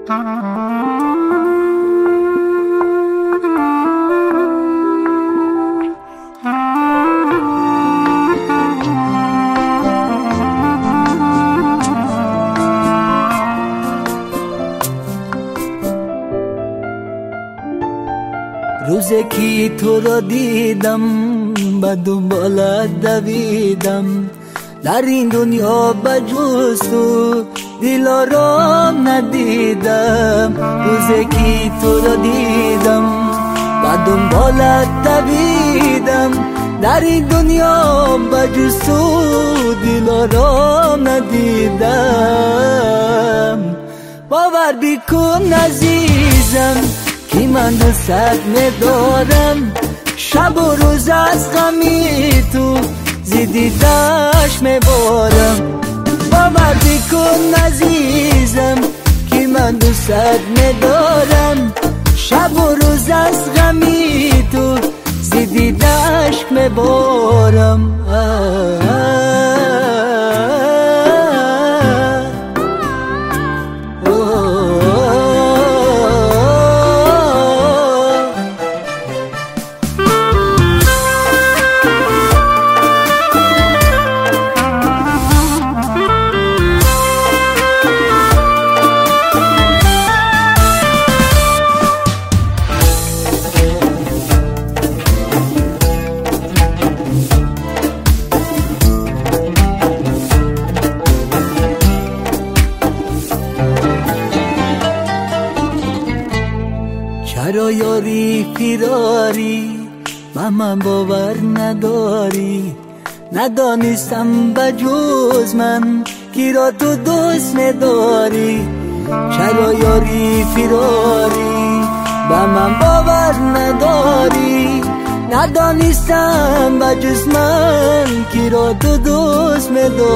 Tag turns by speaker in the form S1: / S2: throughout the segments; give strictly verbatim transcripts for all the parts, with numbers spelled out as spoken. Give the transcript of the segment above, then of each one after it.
S1: روزی که تو را دیدم به دنبالت دویدم، در این دنیا بجز تو دلارام ندیدم. روزی که تو را دیدم به دنبالت دویدم، در این دنیا بجز تو دلارام ندیدم. باور بکن عزیزم که من دوست می‌دارم، شب و روز از غمی تو زیدی دشت می‌بارم. باور بکن عزیزم که من دوست می‌دارم، شب و روز از غمی تو زیدی دشت می‌بارم. چرا یاری فراری با من باور نداری؟ ندانستم بجز من کی را تو دوست نداری. چرا یاری فراری با من باور نداری؟ ندانستم بجز من کی را تو دوست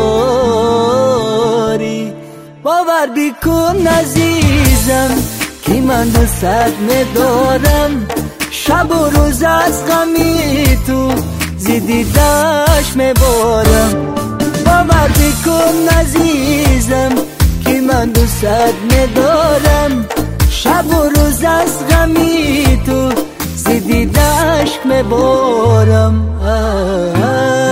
S1: نداری. باور بکن عزیزم که من دوست می‌دارم، شب و روز از غمی تو زیدی دشت می‌بارم. باور بکن عزیزم که من دوست می‌دارم، شب و روز از غمی تو زیدی دشت می‌بارم.